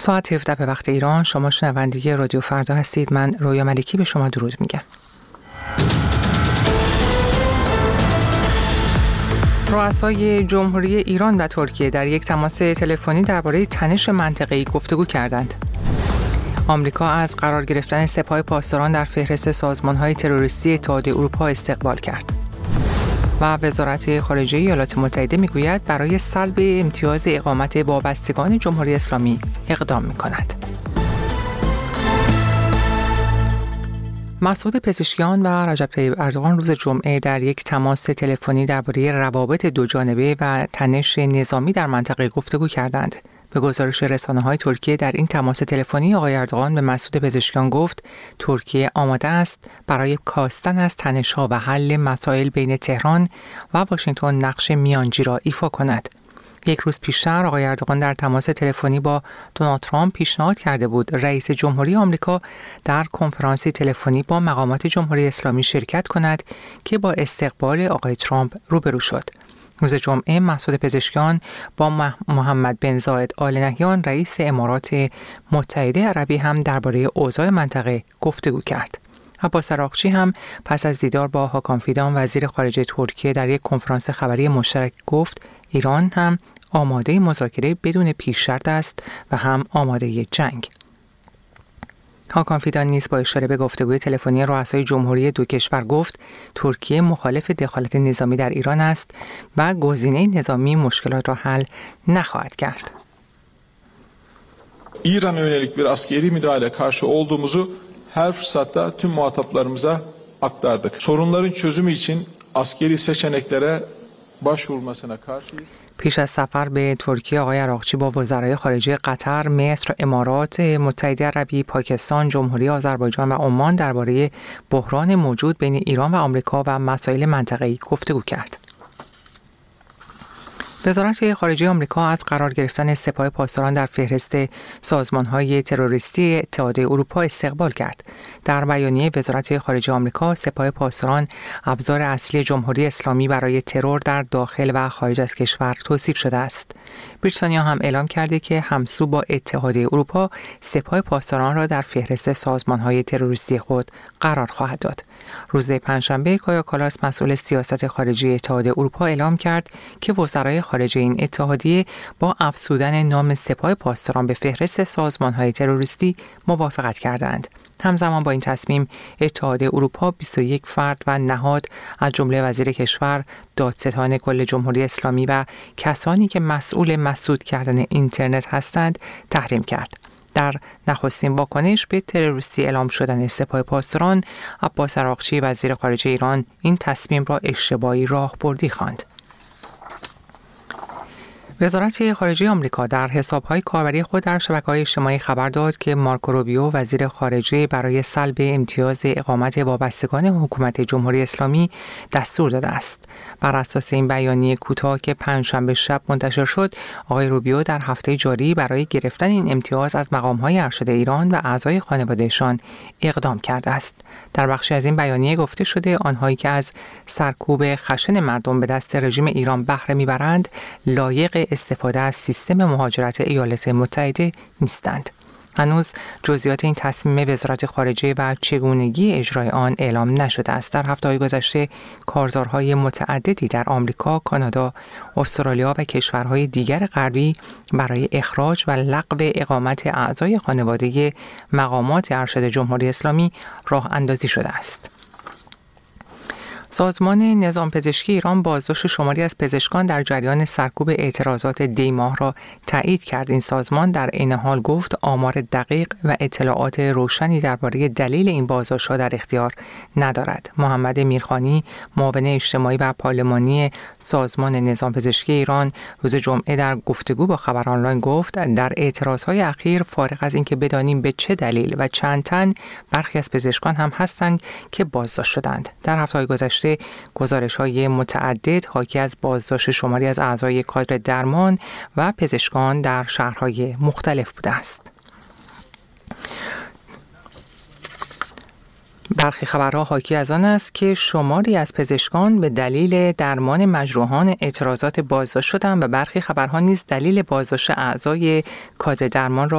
ساعت 17 به وقت ایران. شما شنونده رادیو فردا هستید. من رویا ملکی به شما درود میگم. رؤسای جمهوری ایران و ترکیه در یک تماس تلفنی درباره تنش منطقه‌ای گفتگو کردند. آمریکا از قرار گرفتن سپاه پاسداران در فهرست سازمان‌های تروریستی اتحادیه اروپا استقبال کرد. و وزارت خارجه ایالات متحده میگوید برای سلب امتیاز اقامت وابستگان جمهوری اسلامی اقدام می‌کند. مسعود پزشکیان و رجب طیب اردوغان روز جمعه در یک تماس تلفنی درباره روابط دوجانبه و تنش نظامی در منطقه گفتگو کردند. به گزارش رسانه‌های ترکیه در این تماس تلفنی آقای اردوغان به مسعود پزشکیان گفت ترکیه آماده است برای کاستن از تنش‌ها و حل مسائل بین تهران و واشنگتن نقش میانجی را ایفا کند. یک روز پیشتر آقای اردوغان در تماس تلفنی با دونالد ترامپ پیشنهاد کرده بود رئیس جمهوری آمریکا در کنفرانسی تلفنی با مقامات جمهوری اسلامی شرکت کند که با استقبال آقای ترامپ روبرو شد. روز جمعه مسعود پزشکیان با محمد بن زاید آل نهیان رئیس امارات متحده عربی هم درباره اوضاع منطقه گفتگو کرد. عباس عراقچی هم پس از دیدار با هاکان فیدان وزیر خارجه ترکیه در یک کنفرانس خبری مشترک گفت ایران هم آماده مذاکره بدون پیش‌شرط است و هم آماده جنگ. هاکان فیدان نیز با اشاره به گفتگوی تلفنی رؤسای جمهوری دو کشور گفت ترکیه مخالف دخالت نظامی در ایران است و گزینه نظامی مشکلات را حل نخواهد کرد. İran'a yönelik bir askeri müdahale karşı olduğumuzu her fırsatta tüm muhataplarımıza aktardık. Sorunların çözümü için askeri seçeneklere başvurulmasına karşıyız. پیش از سفر به ترکیه آقای عراقچی با وزرای خارجه قطر، مصر، امارات متحده عربی، پاکستان، جمهوری آذربایجان و عمان درباره بحران موجود بین ایران و آمریکا و مسائل منطقه‌ای گفتگو کرد. وزارت خارجه آمریکا از قرار گرفتن سپاه پاسداران در فهرست سازمان‌های تروریستی اتحادیه اروپا استقبال کرد. در بیانیه وزارت خارجه آمریکا سپاه پاسداران ابزار اصلی جمهوری اسلامی برای ترور در داخل و خارج از کشور توصیف شده است. بریتانیا هم اعلام کرده که همسو با اتحادیه اروپا سپاه پاسداران را در فهرست سازمان‌های تروریستی خود قرار خواهد داد. روز پنجشنبه کایا کالاس مسئول سیاست خارجی اتحادیه اروپا اعلام کرد که وزرای خارجه این اتحادیه با افزودن نام سپاه پاسداران به فهرست سازمان‌های تروریستی موافقت کردند. همزمان با این تصمیم اتحادیه اروپا 21 فرد و نهاد از جمله وزیر کشور، دادستان کل جمهوری اسلامی و کسانی که مسئول مسدود کردن اینترنت هستند تحریم کرد. در نخستین واکنش به تروریستی اعلام شدن سپاه پاسداران، عباس عراقچی وزیر خارجه ایران این تصمیم را اشتباهی راهبردی خواند. وزارت خارجه آمریکا در حساب‌های کاربری خود در شبکه‌های اجتماعی خبر داد که مارکو روبیو وزیر خارجه برای سلب امتیاز اقامت وابستگان حکومت جمهوری اسلامی دستور داده است. بر اساس این بیانیه کوتاه که پنجشنبه شب منتشر شد، آقای روبیو در هفته جاری برای گرفتن این امتیاز از مقام‌های ارشد ایران و اعضای خانواده‌شان اقدام کرده است. در بخشی از این بیانیه گفته شده آنهایی که از سرکوب خشن مردم به دست رژیم ایران بهره می‌برند لایق استفاده از سیستم مهاجرت ایالات متحده نیستند. هنوز جزئیات این تصمیم وزارت خارجه و چگونگی اجرای آن اعلام نشده است. در هفته‌های گذشته کارزارهای متعددی در آمریکا، کانادا، استرالیا و کشورهای دیگر غربی برای اخراج و لغو اقامت اعضای خانواده مقامات ارشد جمهوری اسلامی راه اندازی شده است. سازمان نظام پزشکی ایران بازداشت شماری از پزشکان در جریان سرکوب اعتراضات دی ماه را تایید کرد. این سازمان در عین حال گفت آمار دقیق و اطلاعات روشنی درباره دلیل این بازداشت‌ها در اختیار ندارد. محمد میرخانی، معاون اجتماعی و پارلمانی سازمان نظام پزشکی ایران روز جمعه در گفتگو با خبر آنلاین گفت در اعتراضهای اخیر فارغ از اینکه بدانیم به چه دلیل و چند تن برخی از پزشکان هم هستند که بازداشت شدند. در هفته‌های گذشته گزارش‌های متعدد حاکی از بازداشت شماری از اعضای کادر درمان و پزشکان در شهرهای مختلف بوده است. برخی خبرها حاکی از آن است که شماری از پزشکان به دلیل درمان مجروحان اعتراضات بازداشت شدند و برخی خبرها نیز دلیل بازداشت اعضای کادر درمان را